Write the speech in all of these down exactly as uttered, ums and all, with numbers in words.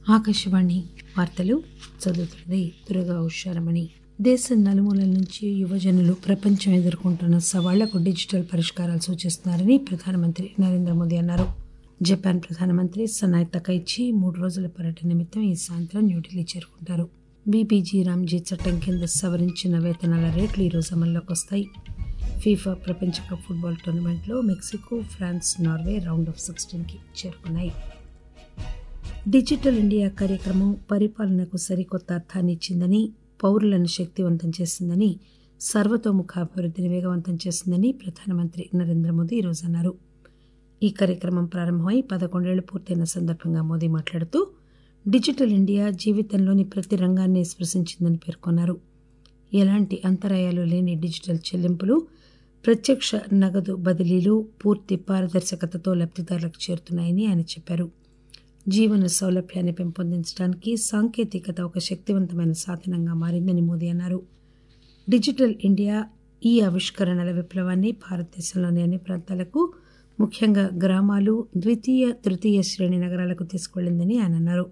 ఆకాశవాణి వార్తలు చదువుతున్నది దుర్గా ఉషారమణి. దేశం నలుమూలల నుంచి యువజనులు ప్రపంచం ఎదుర్కొంటున్న సవాళ్లకు డిజిటల్ పరిష్కారాలు సూచిస్తున్నారని ప్రధానమంత్రి నరేంద్ర మోదీ అన్నారు. జపాన్ ప్రధానమంత్రి సనాయ్ తకైచి మూడు రోజుల పర్యటన నిమిత్తం ఈ సాయంత్రం న్యూఢిల్లీ చేరుకుంటారు. బీబీజీ రామ్జీ చట్టం కింద సవరించిన వేతనాల రేట్లు ఈరోజు అమల్లోకి వస్తాయి. ఫీఫా ప్రపంచ కప్ ఫుట్బాల్ టోర్నమెంట్లో Mexico, France, Norway round of సిక్స్టీన్కి చేరుకున్నాయి. డిజిటల్ ఇండియా కార్యక్రమం పరిపాలనకు సరికొత్త అర్థాన్ని ఇచ్చిందని, పౌరులను శక్తివంతం చేసిందని, సర్వతోముఖ అభివృద్ధిని వేగవంతం చేసిందని ప్రధానమంత్రి నరేంద్ర మోదీ ఈరోజు అన్నారు. ఈ కార్యక్రమం ప్రారంభమై పదకొండేళ్లు పూర్తయిన సందర్భంగా మోదీ మాట్లాడుతూ డిజిటల్ ఇండియా జీవితంలోని ప్రతి రంగాన్ని స్పృశించిందని పేర్కొన్నారు. ఎలాంటి అంతరాయాలు లేని డిజిటల్ చెల్లింపులు, ప్రత్యక్ష నగదు బదిలీలు పూర్తి పారదర్శకతతో లబ్దిదారులకు చేరుతున్నాయని ఆయన చెప్పారు. జీవన సౌలభ్యాన్ని పెంపొందించడానికి సాంకేతికత ఒక శక్తివంతమైన సాధనంగా మారిందని మోదీ అన్నారు. డిజిటల్ ఇండియా ఈ ఆవిష్కరణల విప్లవాన్ని భారతదేశంలోని అన్ని ప్రాంతాలకు, ముఖ్యంగా గ్రామాలు, ద్వితీయ తృతీయ శ్రేణి నగరాలకు తీసుకువెళ్లిందని ఆయన అన్నారు.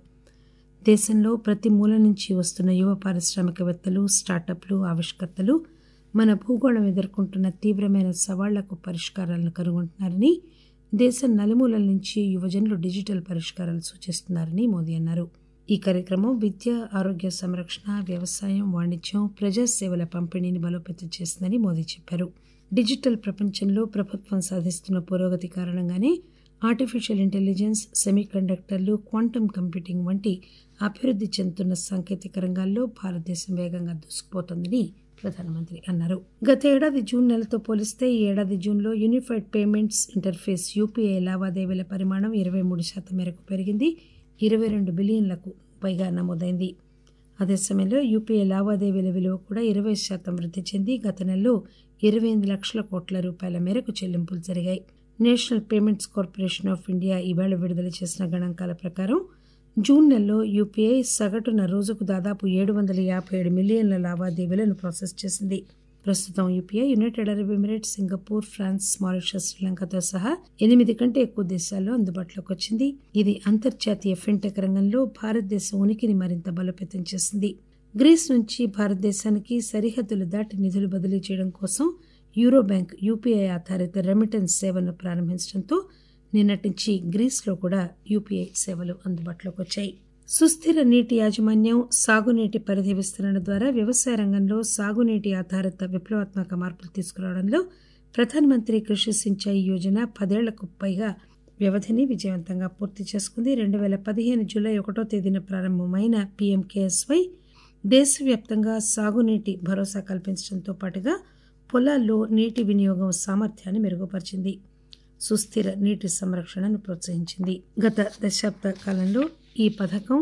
దేశంలో ప్రతి మూల నుంచి వస్తున్న యువ పారిశ్రామికవేత్తలు, స్టార్టప్లు, ఆవిష్కర్తలు మన భూగోళం ఎదుర్కొంటున్న తీవ్రమైన సవాళ్లకు పరిష్కారాలను కనుగొంటున్నారని, దేశం నలుమూలల నుంచి యువజనులు డిజిటల్ పరిష్కారాలు సూచిస్తున్నారని మోదీ అన్నారు. ఈ కార్యక్రమం విద్య, ఆరోగ్య సంరక్షణ, వ్యవసాయం, వాణిజ్యం, ప్రజాసేవల పంపిణీని బలోపేతం చేసిందని మోదీ చెప్పారు. డిజిటల్ ప్రపంచంలో ప్రభుత్వం సాధిస్తున్న పురోగతి కారణంగానే ఆర్టిఫిషియల్ ఇంటెలిజెన్స్, సెమీకండక్టర్లు, క్వాంటమ్ కంప్యూటింగ్ వంటి అభివృద్ధి చెందుతున్న సాంకేతిక రంగాల్లో భారతదేశం వేగంగా దూసుకుపోతోందని ప్రధానమంత్రి అన్నారు. గత ఏడాది జూన్ నెలతో పోలిస్తే ఈ ఏడాది జూన్లో యూనిఫైడ్ పేమెంట్స్ ఇంటర్ఫేస్ యూపీఐ లావాదేవీల పరిమాణం ఇరవై మూడు శాతం మేరకు పెరిగింది. ఇరవై రెండు బిలియన్లకు పైగా నమోదైంది. అదే సమయంలో యూపీఐ లావాదేవీల విలువ కూడా ఇరవై శాతం వృద్ధి చెంది గత నెలలో ఇరవై ఎనిమిది లక్షల కోట్ల రూపాయల మేరకు చెల్లింపులు జరిగాయి. National Payments Corporation of India ఈవేళ విడుదల చేసిన గణాంకాల ప్రకారం జూన్ నెలలో యూపీఐ సగటున రోజుకు దాదాపు ఏడు వందల యాభై ఏడు మిలియన్ల లావాదేవీలను ప్రాసెస్ చేసింది. ప్రస్తుతం UPI United Arab Emirates, Singapore, France, Mauritius, శ్రీలంకతో సహా ఎనిమిది కంటే ఎక్కువ దేశాల్లో అందుబాటులోకి వచ్చింది. ఇది అంతర్జాతీయ ఫిన్టెక్ రంగంలో భారతదేశం ఉనికిని మరింత బలోపేతం చేసింది. గ్రీస్ నుంచి భారతదేశానికి సరిహద్దులు దాటి నిధులు బదిలీ చేయడం కోసం యూరో బ్యాంక్ యూపీఐ ఆధారిత రెమిటెన్స్ సేవను ప్రారంభించడంతో నిన్నటి నుంచి గ్రీస్లో కూడా యూపీఐ సేవలు అందుబాటులోకి వచ్చాయి. సుస్థిర నీటి యాజమాన్యం, సాగునీటి పరిధి విస్తరణ ద్వారా వ్యవసాయ రంగంలో సాగునీటి ఆధారిత విప్లవాత్మక మార్పులు తీసుకురావడంలో ప్రధానమంత్రి కృషి సించాయి యోజన పదేళ్లకు పైగా వ్యవధిని విజయవంతంగా పూర్తి చేసుకుంది. రెండు వేల పదిహేను జూలై ఒకటో తేదీన ప్రారంభమైన పీఎంకేఎస్వై దేశవ్యాప్తంగా సాగునీటి భరోసా కల్పించడంతో పాటుగా పొలాల్లో నీటి వినియోగం సామర్థ్యాన్ని మెరుగుపరిచింది, సుస్థిర నీటి సంరక్షణను ప్రోత్సహించింది. గత దశాబ్ద కాలంలో ఈ పథకం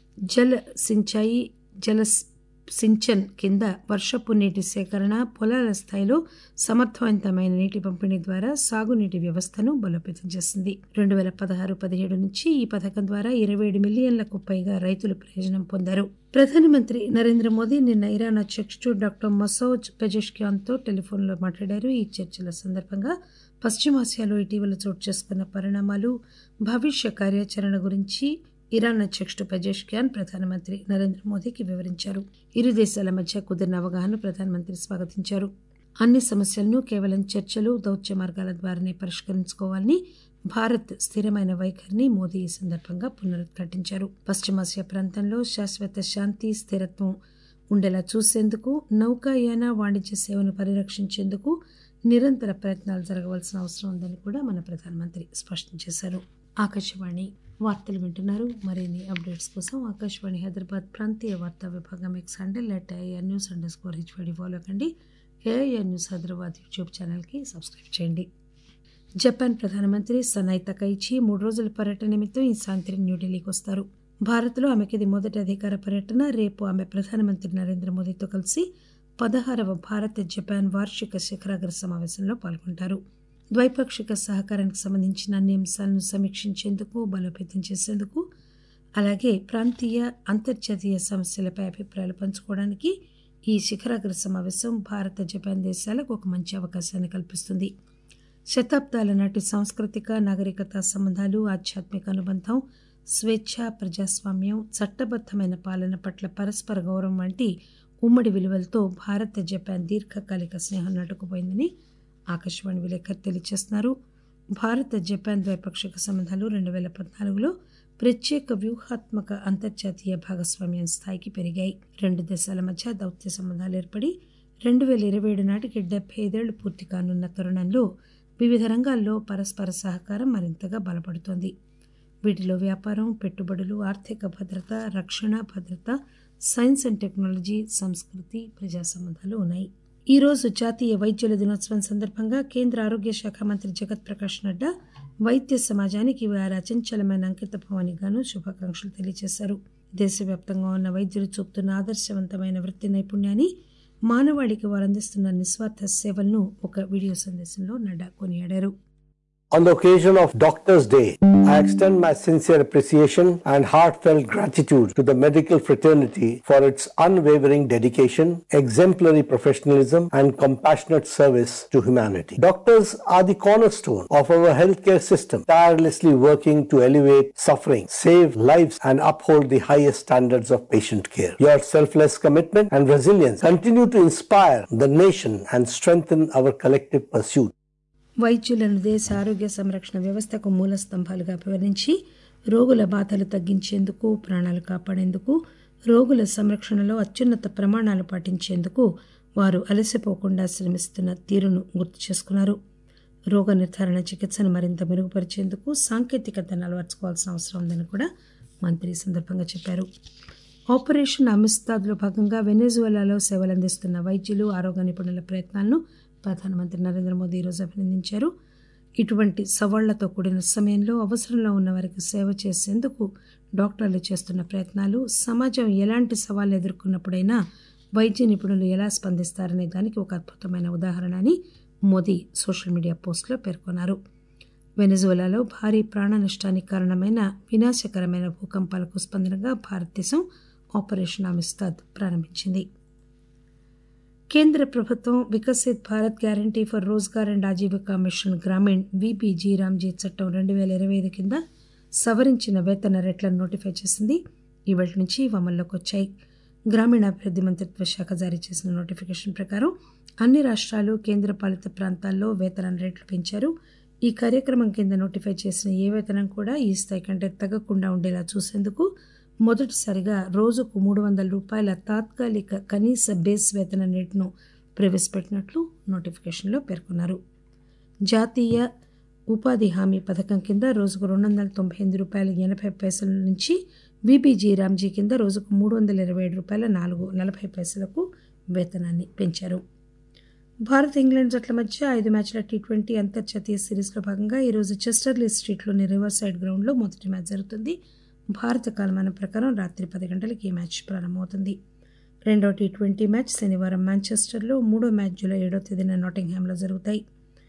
జల సించాయి, జల సించన్ కింద వర్షపు నీటి సేకరణ, పొలాల స్థాయిలో సమర్థవంతమైన నీటి పంపిణీ ద్వారా సాగునీటి వ్యవస్థను బలోపేతం చేసింది. రెండు వేల పదహారు పదిహేడు నుంచి ఈ పథకం ద్వారా ఇరవై ఏడు మిలియన్లకు పైగా రైతులు ప్రయోజనం పొందారు. ప్రధానమంత్రి నరేంద్ర మోదీ నిన్న ఇరాన్ అధ్యక్షుడు డాక్టర్ మసౌద్ పెజెష్కియాన్తో టెలిఫోన్లో మాట్లాడారు. ఈ చర్చల సందర్భంగా పశ్చిమాసియాలో ఇటీవల చోటు చేసుకున్న పరిణామాలు, భవిష్య కార్యాచరణ గురించి ఇరాన్ అధ్యక్షుడు పెజెష్కియాన్ ప్రధానమంత్రి నరేంద్ర మోదీకి వివరించారు. ఇరు దేశాల మధ్య కుదిరిన అవగాహనను ప్రధానమంత్రి స్వాగతించారు. అన్ని సమస్యలను కేవలం చర్చలు, దౌత్య మార్గాల ద్వారానే పరిష్కరించుకోవాలని భారత్ స్థిరమైన వైఖరిని మోదీ ఈ సందర్భంగా పునరుద్ఘాటించారు. పశ్చిమాసియా ప్రాంతంలో శాశ్వత శాంతి, స్థిరత్వం ఉండేలా చూసేందుకు, నౌకాయాన, వాణిజ్య సేవను పరిరక్షించేందుకు నిరంతర ప్రయత్నాలు జరగవలసిన అవసరం ఉందని కూడా మన ప్రధానమంత్రి స్పష్టం చేశారు. ఆకాశవాణి వార్తలు వింటున్నారు. మరిన్ని అప్డేట్స్ కోసం ఆకాశవాణి హైదరాబాద్ ప్రాంతీయ వార్తా విభాగం X handle at AIR news underscore HYD follow కండి. ఏఐఆర్ న్యూస్ హైదరాబాద్ యూట్యూబ్ ఛానల్కి సబ్స్క్రైబ్ చేయండి. జపాన్ ప్రధానమంత్రి సనాయ్ తకైచి మూడు రోజుల పర్యటన నిమిత్తం ఈ సాయంత్రం న్యూఢిల్లీకి వస్తారు. భారత్లో ఆమెకి ఇది మొదటి అధికార పర్యటన. రేపు ఆమె ప్రధానమంత్రి నరేంద్ర మోదీతో కలిసి పదహారవ భారత్ జపాన్ వార్షిక శిఖరాగ్ర సమావేశంలో పాల్గొంటారు. ద్వైపాక్షిక సహకారానికి సంబంధించిన అన్ని అంశాలను సమీక్షించేందుకు, బలోపేతం చేసేందుకు, అలాగే ప్రాంతీయ, అంతర్జాతీయ సమస్యలపై అభిప్రాయాలు పంచుకోవడానికి ఈ శిఖరాగ్ర సమావేశం భారత, జపాన్ దేశాలకు ఒక మంచి అవకాశాన్ని కల్పిస్తుంది. శతాబ్దాల నాటి సాంస్కృతిక, నాగరికత సంబంధాలు, ఆధ్యాత్మిక అనుబంధం, స్వేచ్ఛ, ప్రజాస్వామ్యం, చట్టబద్దమైన పాలన పట్ల పరస్పర గౌరవం వంటి ఉమ్మడి విలువలతో భారత్ జపాన్ దీర్ఘకాలిక స్నేహం నాటుకుపోయిందని ఆకాశవాణి విలేకరి తెలియజేస్తున్నారు. భారత్ జపాన్ ద్వైపాక్షిక సంబంధాలు రెండు వేల పద్నాలుగులో ప్రత్యేక వ్యూహాత్మక అంతర్జాతీయ భాగస్వామ్యం స్థాయికి పెరిగాయి. రెండు దేశాల మధ్య దౌత్య సంబంధాలు ఏర్పడి రెండు వేల ఇరవై ఏడు నాటికి డెబ్బై ఐదేళ్లు పూర్తి కానున్న తరుణంలో వివిధ రంగాల్లో పరస్పర సహకారం మరింతగా బలపడుతోంది. వీటిలో వ్యాపారం, పెట్టుబడులు, ఆర్థిక భద్రత, రక్షణ భద్రత, సైన్స్ అండ్ టెక్నాలజీ, సంస్కృతి, ప్రజా సంబంధాలు ఉన్నాయి. ఈ రోజు జాతీయ వైద్యుల దినోత్సవం సందర్భంగా కేంద్ర ఆరోగ్య శాఖ మంత్రి జగత్ ప్రకాష్ నడ్డా వైద్య సమాజానికి వారి అచంచలమైన అంకితభావానికి గాను శుభాకాంక్షలు తెలియజేశారు. దేశవ్యాప్తంగా ఉన్న వైద్యులు చూపుతున్న ఆదర్శవంతమైన వృత్తి నైపుణ్యాన్ని, మానవాళికి వారు అందిస్తున్న నిస్వార్థ సేవలను ఒక వీడియో సందేశంలో నడ్డా కొనియాడారు. On the occasion of Doctors' Day, I extend my sincere appreciation and heartfelt gratitude to the medical fraternity for its unwavering dedication, exemplary professionalism, and compassionate service to humanity. Doctors are the cornerstone of our healthcare system, tirelessly working to alleviate suffering, save lives, and uphold the highest standards of patient care. Your selfless commitment and resilience continue to inspire the nation and strengthen our collective pursuit. వైద్యులను దేశ ఆరోగ్య సంరక్షణ వ్యవస్థకు మూల స్తంభాలుగా వివరించి రోగుల బాధలు తగ్గించేందుకు, ప్రాణాలు కాపాడేందుకు, రోగుల సంరక్షణలో అత్యున్నత ప్రమాణాలు పాటించేందుకు వారు అలసిపోకుండా శ్రమిస్తున్న తీరును గుర్తు చేసుకున్నారు. రోగ నిర్ధారణ చికిత్సను మరింత మెరుగుపరిచేందుకు సాంకేతికతను అలవర్చుకోవాల్సిన అవసరం ఉందని కూడా మంత్రి సందర్భంగా చెప్పారు. ఆపరేషన్ అమిస్తాద్లో భాగంగా వెనెజువెలాలో సేవలందిస్తున్న వైద్యులు, ఆరోగ్య నిపుణుల ప్రయత్నాలను ప్రధానమంత్రి నరేంద్ర మోదీ ఈరోజు అభినందించారు. ఇటువంటి సవాళ్లతో కూడిన సమయంలో అవసరంలో ఉన్న వారికి సేవ చేసేందుకు డాక్టర్లు చేస్తున్న ప్రయత్నాలు, సమాజం ఎలాంటి సవాళ్లు ఎదుర్కొన్నప్పుడైనా వైద్య నిపుణులు ఎలా స్పందిస్తారనే దానికి ఒక అద్భుతమైన ఉదాహరణ అని మోదీ సోషల్ మీడియా పోస్టులో పేర్కొన్నారు. వెనెజువెలాలో భారీ ప్రాణ నష్టానికి కారణమైన వినాశకరమైన భూకంపాలకు స్పందనగా భారతదేశం ఆపరేషన్ అమిస్తాద్ ప్రారంభించింది. కేంద్ర ప్రభుత్వం Viksit Bharat guarantee for Rozgar and Ajeevika mission Gramin VBG Ramji చట్టం రెండు వేల ఇరవై ఐదు కింద సవరించిన వేతన రేట్లను నోటిఫై చేసింది. ఇవాళ నుంచి అమల్లోకి వచ్చాయి. గ్రామీణాభివృద్ధి మంత్రిత్వ శాఖ జారీ చేసిన నోటిఫికేషన్ ప్రకారం అన్ని రాష్ట్రాలు, కేంద్రపాలిత ప్రాంతాల్లో వేతన రేట్లు పెంచారు. ఈ కార్యక్రమం కింద నోటిఫై చేసిన ఏ వేతనం కూడా ఈ స్థాయి కంటే తగ్గకుండా ఉండేలా చూసేందుకు మొదటిసారిగా రోజుకు మూడు వందల రూపాయల తాత్కాలిక కనీస బేస్ వేతన రేటును ప్రవేశపెట్టినట్లు నోటిఫికేషన్లో పేర్కొన్నారు. జాతీయ ఉపాధి హామీ పథకం కింద రోజుకు రెండు వందల తొంభై ఎనిమిది రూపాయల ఎనభై పైసల నుంచి విబీజీ రామ్జీ కింద రోజుకు మూడు వందల ఇరవై ఏడు రూపాయల నాలుగు నలభై పైసలకు వేతనాన్ని పెంచారు. భారత్, ఇంగ్లాండ్ జట్ల మధ్య ఐదు మ్యాచ్ల టీ ట్వంటీ అంతర్జాతీయ సిరీస్లో భాగంగా ఈరోజు చెస్టర్లీ స్ట్రీట్లోని రివర్ సైడ్ గ్రౌండ్లో మొదటి మ్యాచ్ జరుగుతుంది. భారత కాలమానం ప్రకారం రాత్రి పది గంటలకు ఈ మ్యాచ్ ప్రారంభమవుతుంది. రెండో టీ ట్వంటీ మ్యాచ్ శనివారం మాంచెస్టర్లో, మూడో మ్యాచ్ జూలై ఏడో తేదీన నాటింగ్హామ్లో జరుగుతాయి.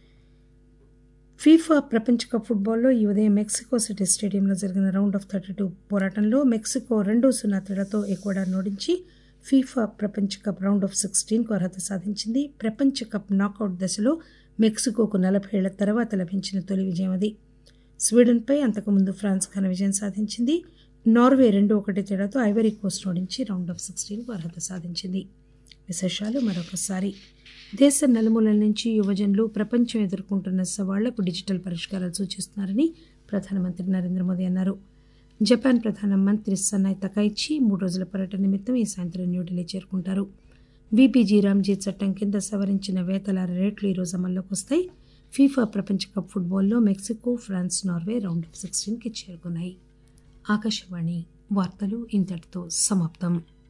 ఫీఫా ప్రపంచ కప్ ఫుట్బాల్లో ఈ ఉదయం మెక్సికో సిటీ స్టేడియంలో జరిగిన రౌండ్ ఆఫ్ థర్టీ టూ పోరాటంలో మెక్సికో రెండు సున్నా తేడాతో ఎక్వడార్ను ఓడించి ఫీఫా ప్రపంచ కప్ రౌండ్ ఆఫ్ సిక్స్టీన్కు అర్హత సాధించింది. ప్రపంచ కప్ నాకౌట్ దశలో మెక్సికోకు నలభై ఏళ్ల తర్వాత లభించిన తొలి విజయం అది. స్వీడన్పై అంతకుముందు ఫ్రాన్స్ ఘన విజయం సాధించింది. నార్వే రెండు ఒకటి తేడాతో ఐవరీ కోస్ట్ ఓడించి రౌండ్ ఆఫ్ సిక్స్టీన్కు అర్హత సాధించింది. విశేషాలు మరొకసారి. దేశ నలుమూలల నుంచి యువజనులు ప్రపంచం ఎదుర్కొంటున్న సవాళ్లకు డిజిటల్ పరిష్కారాలు సూచిస్తున్నారని ప్రధానమంత్రి నరేంద్ర మోదీ అన్నారు. జపాన్ ప్రధానమంత్రి సనాయ్ తకైచి మూడు రోజుల పర్యటన నిమిత్తం ఈ సాయంత్రం న్యూఢిల్లీ చేరుకుంటారు. విబీజీ రామ్జీ చట్టం కింద సవరించిన వేతన రేట్లు ఈరోజు అమల్లోకి వస్తాయి. ఫీఫా ప్రపంచ కప్ ఫుట్బాల్లో Mexico, France, Norway round of సిక్స్టీన్కి చేరుకున్నాయి. ఆకాశవాణి వార్తలు ఇంతటితో సమాప్తం.